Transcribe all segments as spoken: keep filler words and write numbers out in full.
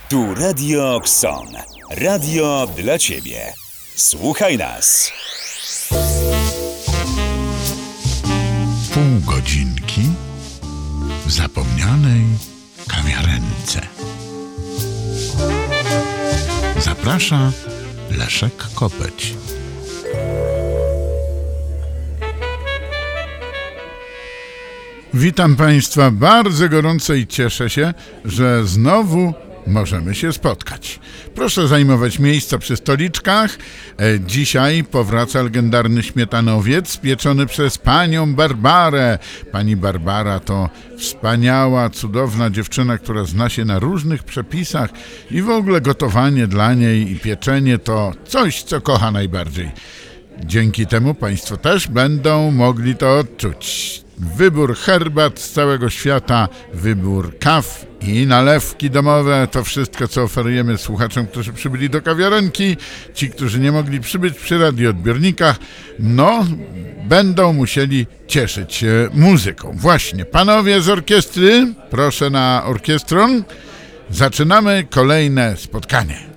Tu Radio Kson. Radio dla Ciebie. Słuchaj nas. Pół godzinki w zapomnianej kawiarence. Zaprasza Leszek Kopeć. Witam Państwa bardzo gorąco i cieszę się, że znowu możemy się spotkać. Proszę zajmować miejsca przy stoliczkach. E, dzisiaj powraca legendarny śmietanowiec pieczony przez panią Barbarę. Pani Barbara to wspaniała, cudowna dziewczyna, która zna się na różnych przepisach i w ogóle gotowanie dla niej i pieczenie to coś, co kocha najbardziej. Dzięki temu Państwo też będą mogli to odczuć. Wybór herbat z całego świata, wybór kaw i nalewki domowe, to wszystko, co oferujemy słuchaczom, którzy przybyli do kawiarenki. Ci, którzy nie mogli przybyć przy radioodbiornikach, no, będą musieli cieszyć się muzyką. Właśnie, panowie z orkiestry, proszę na orkiestron. Zaczynamy kolejne spotkanie.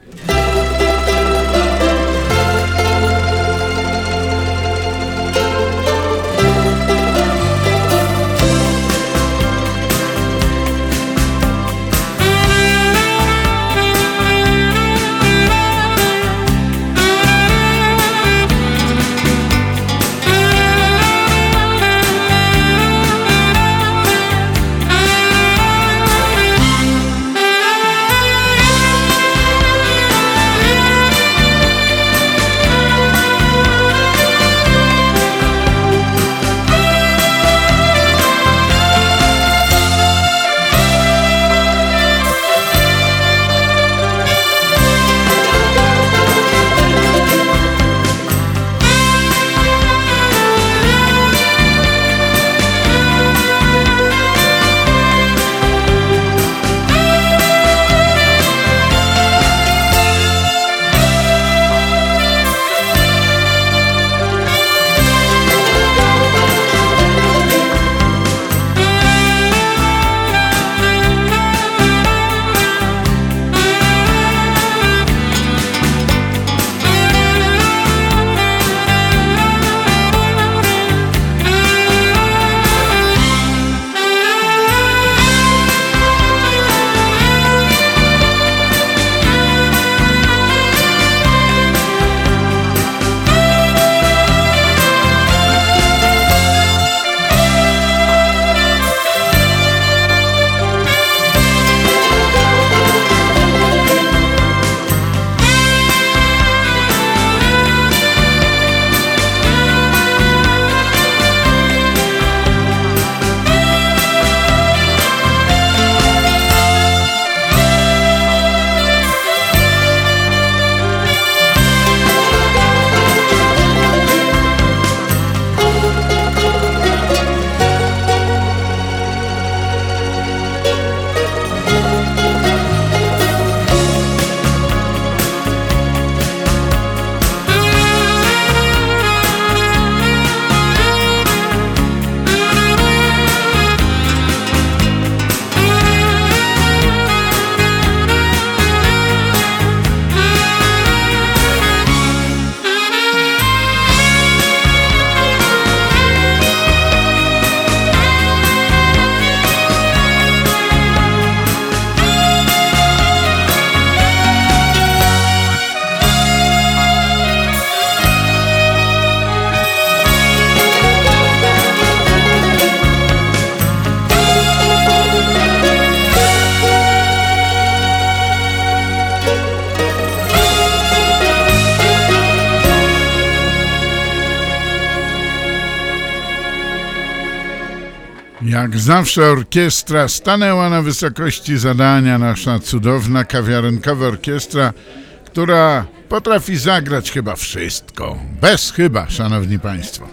Jak zawsze orkiestra stanęła na wysokości zadania, nasza cudowna kawiarenkowa orkiestra, która potrafi zagrać chyba wszystko. Bez chyba, szanowni państwo.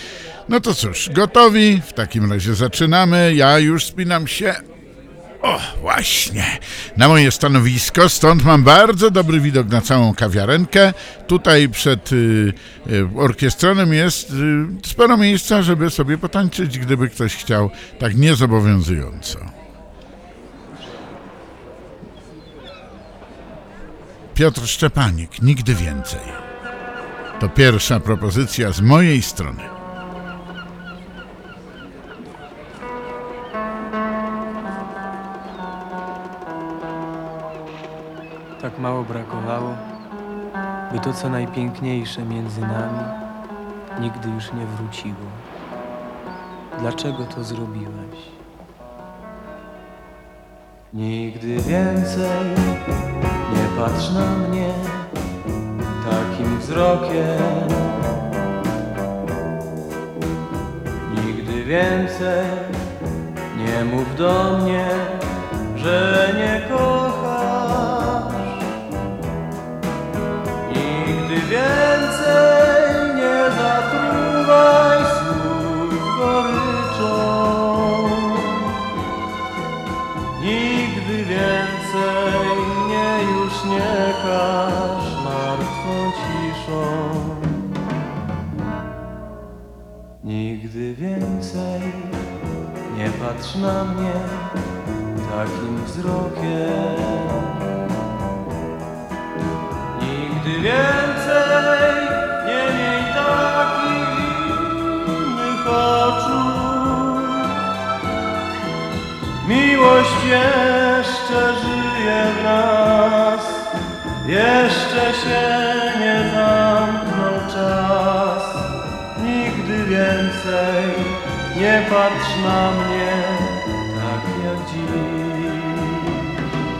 No to cóż, gotowi? W takim razie zaczynamy. Ja już spinam się. O, właśnie, na moje stanowisko, stąd mam bardzo dobry widok na całą kawiarenkę. Tutaj przed y, y, orkiestranem jest y, sporo miejsca, żeby sobie potańczyć, gdyby ktoś chciał, tak niezobowiązująco. Piotr Szczepanik, Nigdy więcej. To pierwsza propozycja z mojej strony. Tak mało brakowało, by to, co najpiękniejsze między nami, nigdy już nie wróciło. Dlaczego to zrobiłeś? Nigdy więcej nie patrz na mnie takim wzrokiem. Nigdy więcej nie mów do mnie, że nie kochasz. Nigdy więcej nie zatruwaj słów goryczą. Nigdy więcej mnie już nie każ martwą ciszą. Nigdy więcej nie patrz na mnie takim wzrokiem. Nigdy więcej nie miej takich innych oczu. Miłość jeszcze żyje w nas, jeszcze się nie zamknął czas. Nigdy więcej nie patrz na mnie tak jak dziś.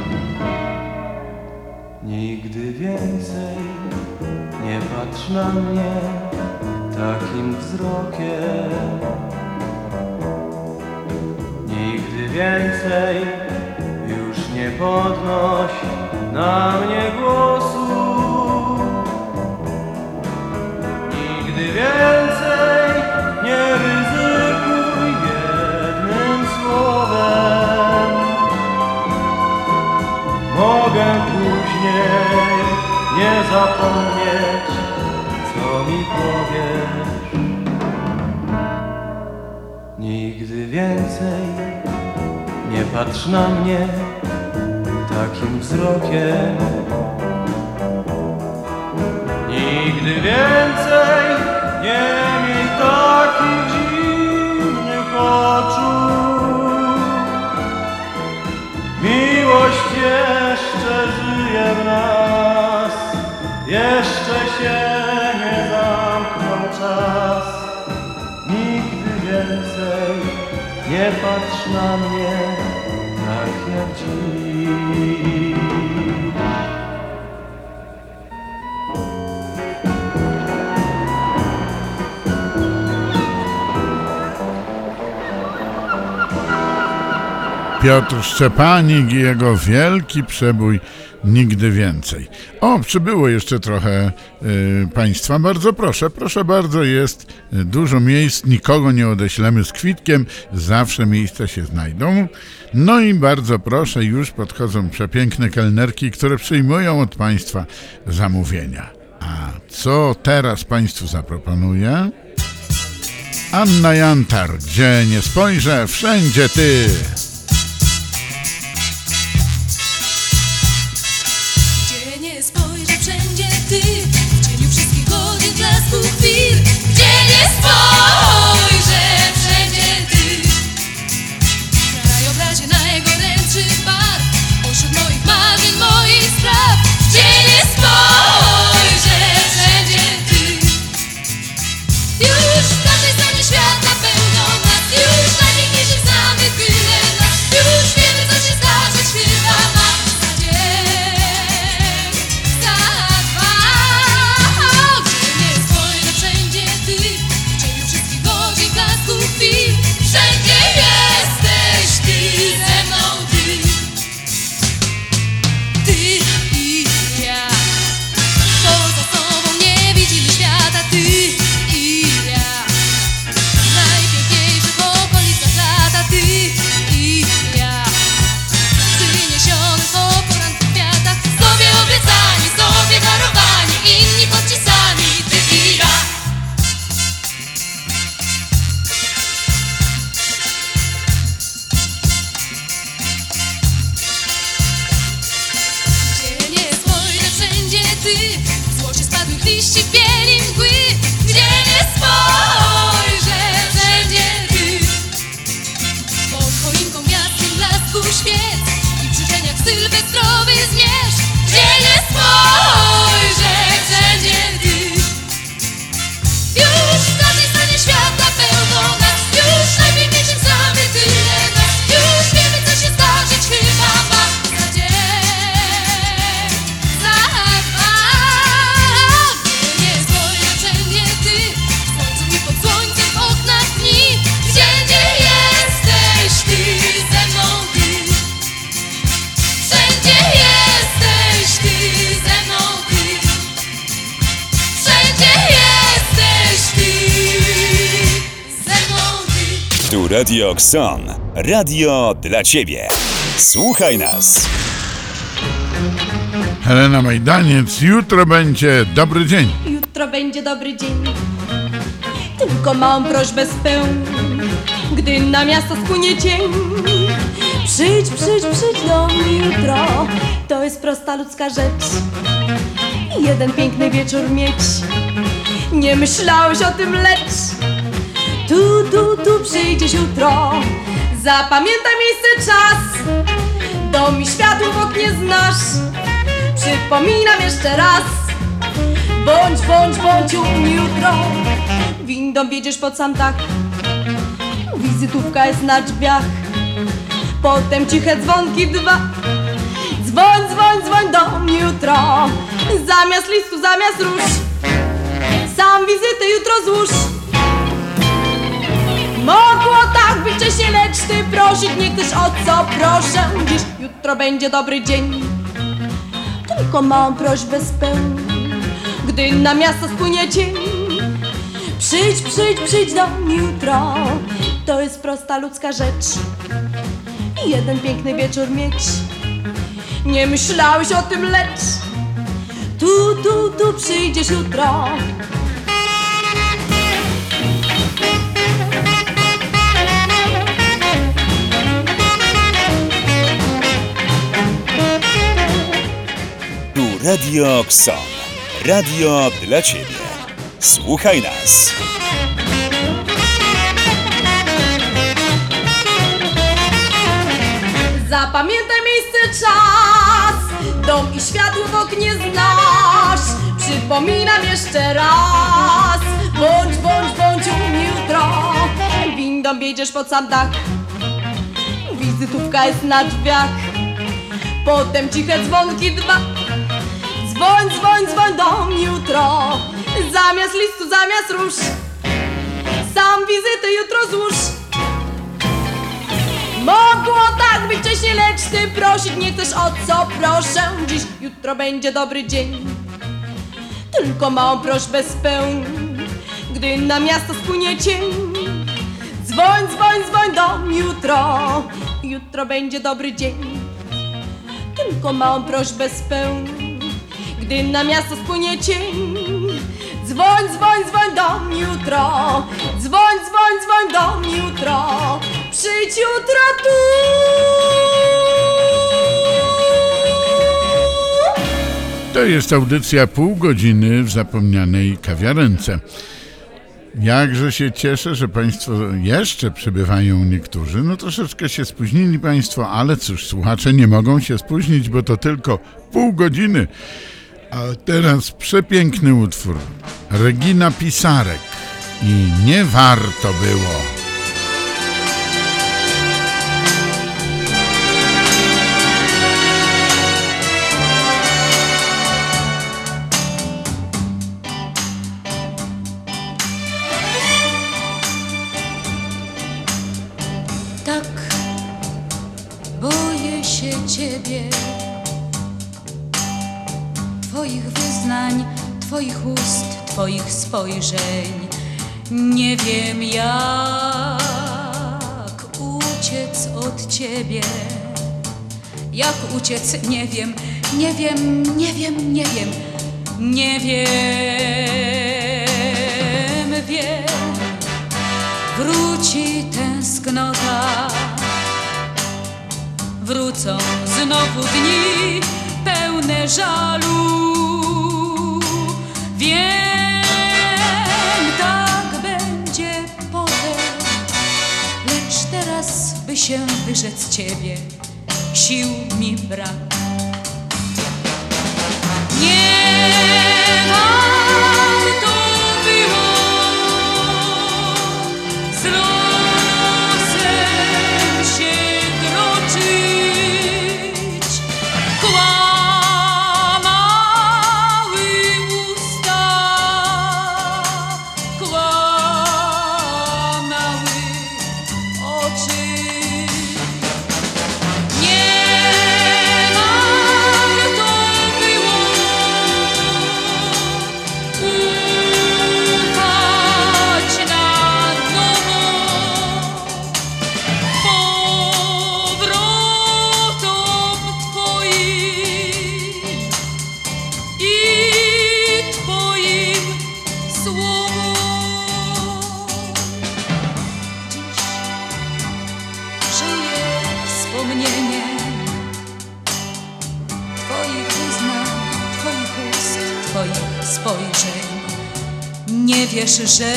Nigdy więcej nie patrz na mnie takim wzrokiem. Nigdy więcej już nie podnoś na mnie głosu. Nigdy więcej nie ryzykuj jednym słowem. Mogę później nie zapomnieć, co mi powiesz. Nigdy więcej nie patrz na mnie takim wzrokiem. Nigdy więcej nie miej takich zimnych oczu. Miłość jeszcze żyje w nas, jeszcze się nie zamknął czas. Nigdy więcej nie patrz na mnie tak jak dziś. Piotr Szczepanik i jego wielki przebój Nigdy więcej. O, przybyło jeszcze trochę y, Państwa. Bardzo proszę, proszę bardzo, jest dużo miejsc, nikogo nie odeślemy z kwitkiem, zawsze miejsca się znajdą. No i bardzo proszę, już podchodzą przepiękne kelnerki, które przyjmują od Państwa zamówienia. A co teraz Państwu zaproponuję? Anna Jantar, gdzie nie spojrzę, wszędzie ty. W cieniu wszystkich godzin, blasku chwil, gdzie nie spojrzę, wszędzie ty. W krajobrazie najgorętszych barw, pośród moich marzeń, moich spraw, gdzie nie spojrzę, wszędzie ty. Już w każdej stronie świata pełno nas, już najpiękniejszych znamy tyle. liści bieli mgły. Gdzie nie spojrzę, wszędzie ty. Pod choinką jasnym blasku świec i przy żeniach sylwestrowych zmierz. Gdzie nie spojrzę, wszędzie ty. Już raczej stanie świata pełno nas. Już najpiękniejszym znamy tyle nas. Już wiemy, co się zdarzyć chyba ma za dzień, za dwa. Gdzie nie spojrzę, wszędzie ty. W słońcu i pod słońcem w oknach dni. Gdzie nie jesteś ty, ze mną ty. Wszędzie jesteś ty, ze mną ty. Wszędzie jesteś ty, ze mną ty. Tu Radio Xon. Radio dla Ciebie. Słuchaj nas. Helena Majdaniec, jutro będzie dobry dzień. Jutro będzie dobry dzień. Tylko mam prośbę spełń, gdy na miasto spłynie cień. Przyjdź, przyjdź, przyjdź do mnie jutro. To jest prosta ludzka rzecz. Jeden piękny wieczór mieć. Nie myślałeś o tym, lecz tu, tu, tu przyjdziesz jutro. Zapamiętaj miejsce, czas. Dom i światło w oknie znasz. Przypominam jeszcze raz. Bądź, bądź, bądź u mnie jutro. Windą wjedziesz pod sam dach. Wizytówka jest na drzwiach. Potem ciche dzwonki dwa. Dzwoń, dzwoń, dzwoń do mnie jutro. Zamiast listu, zamiast róż. Sam wizytę jutro złóż. Mogło tak być wcześniej, lecz ty prosić nie chcesz, o co proszę. Dziś jutro będzie dobry dzień. Tylko małą prośbę spełń, gdy na miasto spłynie cień. Przyjdź, przyjdź, przyjdź do mnie jutro. To jest prosta ludzka rzecz. Jeden piękny wieczór mieć. Nie myślałeś o tym, lecz tu, tu, tu przyjdziesz jutro. Tu Radio Xon. Radio dla Ciebie. Słuchaj nas. Zapamiętaj miejsce, czas. Dom i światło w oknie znasz. Przypominam jeszcze raz. Bądź, bądź, bądź u mnie jutro. Windą wjedziesz pod sam dach. Wizytówka jest na drzwiach. Potem ciche dzwonki dwa. Dzwoń, dzwoń, dzwoń do mnie jutro. Zamiast listu, zamiast róż. Sam wizytę jutro złóż. Mogło tak być wcześniej, lecz ty prosić nie chcesz, o co proszę. Dziś jutro będzie dobry dzień. Tylko małą prośbę spełń, gdy na miasto spłynie cień. Dzwoń, dzwoń, dzwoń do mnie jutro. Jutro będzie dobry dzień. Tylko małą prośbę spełń, gdy na miasto spłynie cień. Dzwoń, dzwoń, dzwoń do mnie jutro. Dzwoń, dzwoń, dzwoń do mnie jutro. Przyjdź jutro tu. To jest audycja pół godziny w zapomnianej kawiarence. Jakże się cieszę, że Państwo jeszcze przybywają niektórzy. No troszeczkę się spóźnili Państwo, ale cóż, słuchacze nie mogą się spóźnić, bo to tylko pół godziny. A teraz przepiękny utwór. Regina Pisarek i nie warto było. Tak, boję się Ciebie, Twoich wyznań, Twoich ust, Twoich spojrzeń. Nie wiem jak uciec od Ciebie. Jak uciec, nie wiem, nie wiem, nie wiem, nie wiem, nie wiem, wiem. Wróci tęsknota, wrócą znowu dni pełne żalu. Wiem, tak będzie potem, lecz teraz, by się wyrzec ciebie, sił mi brak. Nie warto było z losem się droczyć. Kłamały usta, kłamały oczy. Nie warto było ufać na nowo powrotom Twoim i Twoim słowom. Dziś żyje wspomnieniem Twoich wyznań, Twoich ust, Twoich spojrzeń. Nie wiesz, że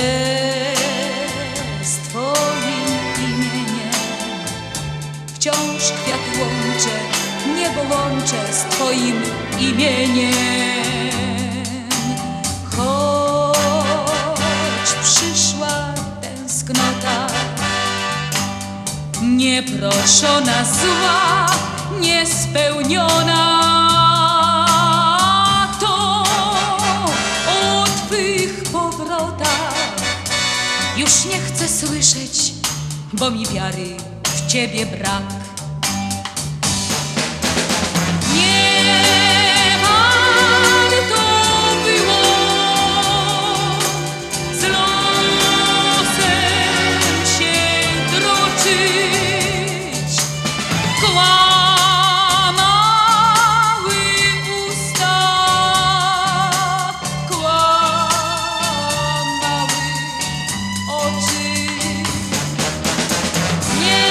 z Twoim imieniem wciąż kwiaty łączę, niebo łączę z Twoim imieniem. Choć przyszła tęsknota, nieproszona, zła, niespełniona, to o Twych powrotach już nie chcę słyszeć, bo mi wiary w Ciebie brak. Nie warto było z losem się droczyć. Kłamały usta, kłamały oczy. Nie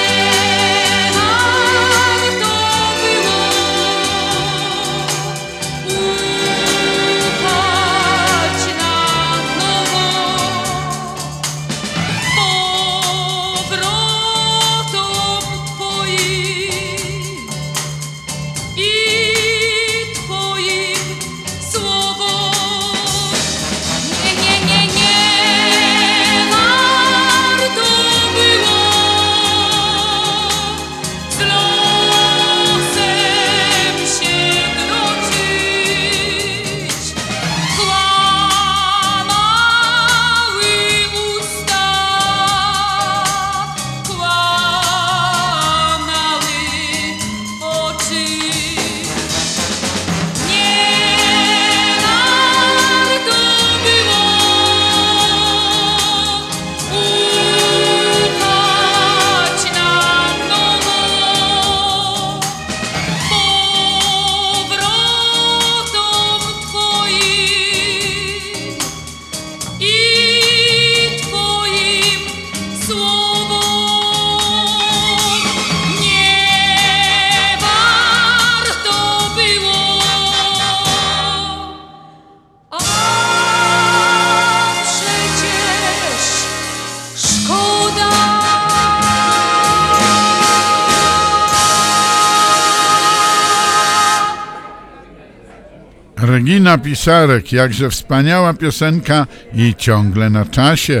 warto było ufać na nowo powrotom Twoim i Twoim słowom. Nie, nie, nie, nie warto było z losem się droczyć. Kłamały usta, kłamały oczy. Nie warto było ufać na nowo powrotom Twoim i Twoim słowom. Nie warto było, a przecież szkoda. Regina Pisarek, jakże wspaniała piosenka i ciągle na czasie.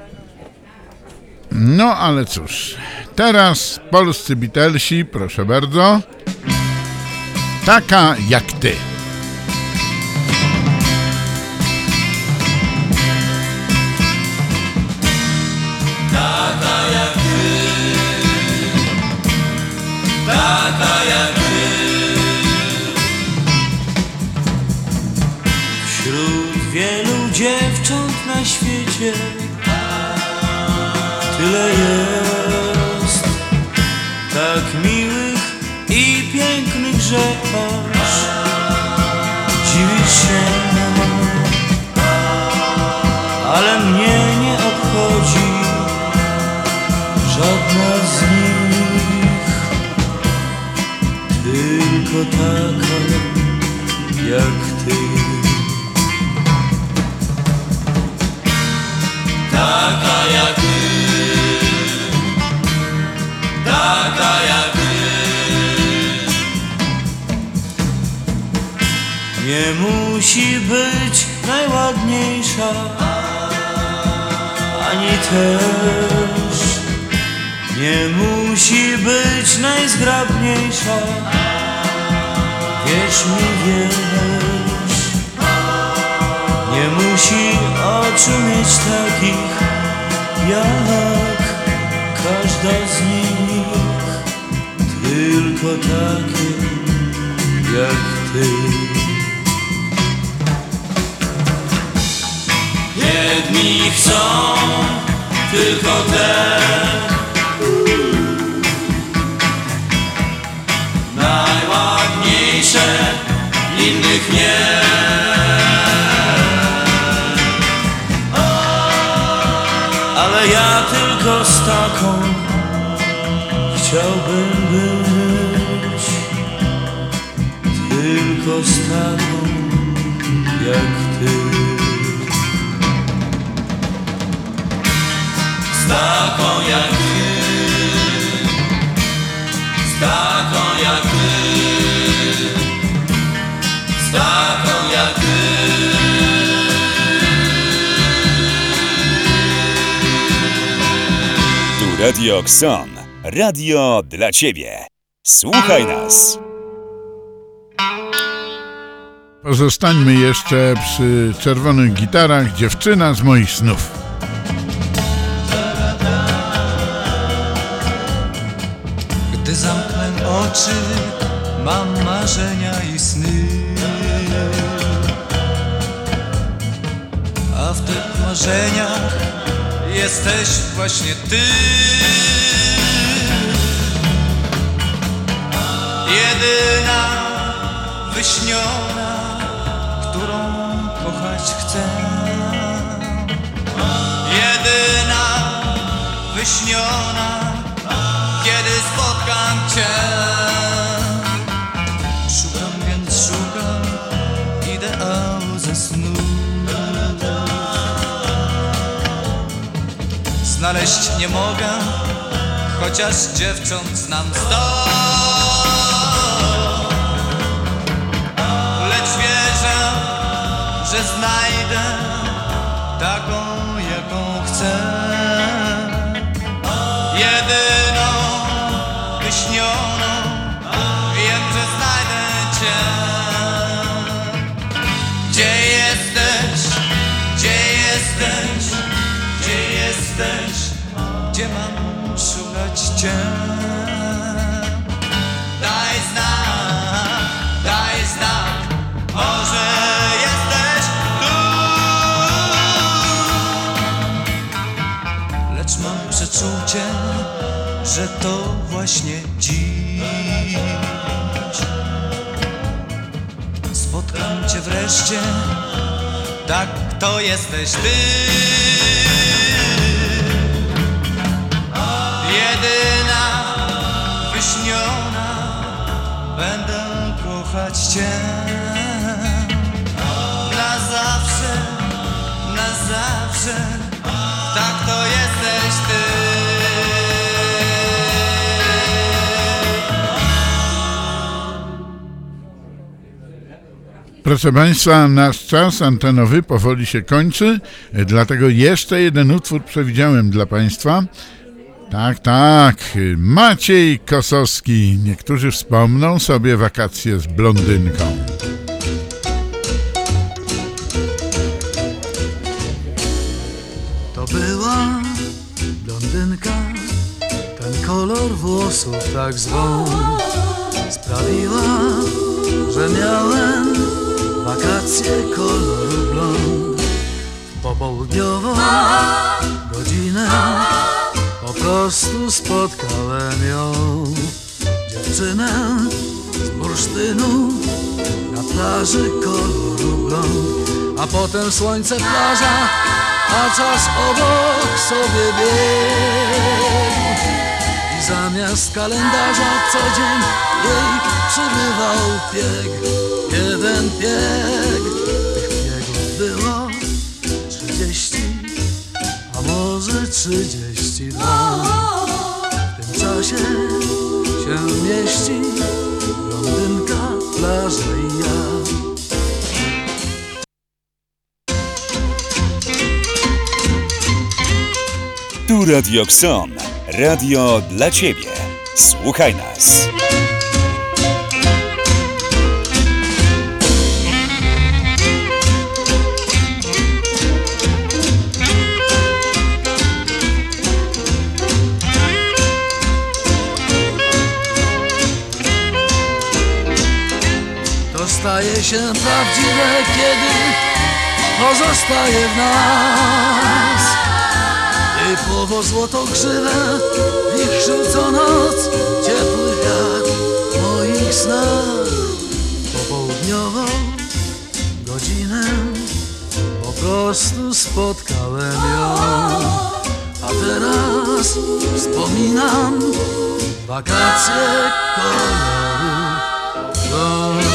No ale cóż, teraz polscy Beatlesi, proszę bardzo. Taka jak ty. Wśród wielu dziewcząt na świecie tyle jest tak miłych i pięknych, że aż dziwisz się, ale mnie nie obchodzi żadna z nich, tylko taka jak ty. taka jak my, taka jak my. Nie musi być najładniejsza, ani też nie musi być najzgrabniejsza. Wierz mi, wiesz, nie musi oczu mieć takich jak każda z nich, tylko takie jak ty. Jedni chcą tylko te najładniejsze, innych nie. Ale ja tylko z taką chciałbym być, tylko z taką jak ty. Z taką jak ty, z taką jak ty, z taką jak ty. Tu Radio Xon. Radio dla Ciebie. Słuchaj nas. Pozostańmy jeszcze przy czerwonych gitarach. Dziewczyna z moich snów. Gdy zamknę oczy, mam marzenia i sny, a w tych marzeniach jesteś właśnie ty. Jedyna, wyśniona, którą kochać chcę. Jedyna, wyśniona, kiedy spotkam cię. Szukam, więc szukam ideału ze snu. Znaleźć nie mogę, chociaż dziewcząt znam sto. Lecz wierzę, że znajdę taką, jaką chcę. Jedyną, wyśnioną, wiem, że znajdę cię. Gdzie jesteś, gdzie jesteś, gdzie jesteś, gdzie mam szukać cię? Daj znak, daj znak, może jesteś tu. Lecz mam przeczucie, że to właśnie dziś spotkam cię wreszcie. Tak, to jesteś ty. Jedyna, wyśniona, będę kochać cię. Na zawsze, na zawsze, tak, to jesteś ty. Proszę Państwa, nasz czas antenowy powoli się kończy, dlatego jeszcze jeden utwór przewidziałem dla Państwa. Tak, tak, Maciej Kosowski. Niektórzy wspomną sobie wakacje z blondynką. To była blondynka, ten kolor włosów tak zwą sprawiła, że miałem wakacje koloru blond. W popołudniową godzinę po prostu spotkałem ją, dziewczynę z bursztynu na plaży koloru blond. A potem słońce, plaża, a czas obok sobie biegł. I zamiast kalendarza co dzień jej przybywał bieg. Jeden bieg, tych biegów było trzydzieści, a trzydzieści lat. W tym czasie się mieści blondynka, plaża i ja. Tu Radio Xon. Radio dla Ciebie. Słuchaj nas. To staje się prawdziwe, kiedy pozostaje w nas typowo złotogrzywe, wichrzył co noc ciepły wiatr moich snach. Popołudniową godzinę po prostu spotkałem ją, a teraz wspominam wakacje koloru gold.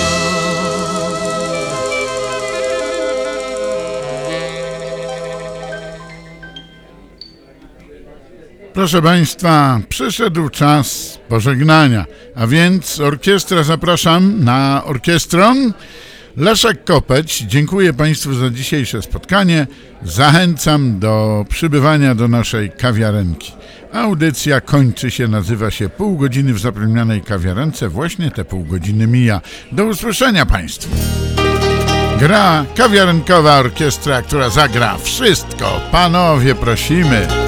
Proszę Państwa, przyszedł czas pożegnania, a więc orkiestrę zapraszam na orkiestron. Leszek Kopeć, dziękuję Państwu za dzisiejsze spotkanie. Zachęcam do przybywania do naszej kawiarenki. Audycja kończy się, nazywa się Pół godziny w zapomnianej kawiarence. Właśnie te pół godziny mija. Do usłyszenia Państwu. Gra kawiarenkowa orkiestra, która zagra wszystko. Panowie, prosimy.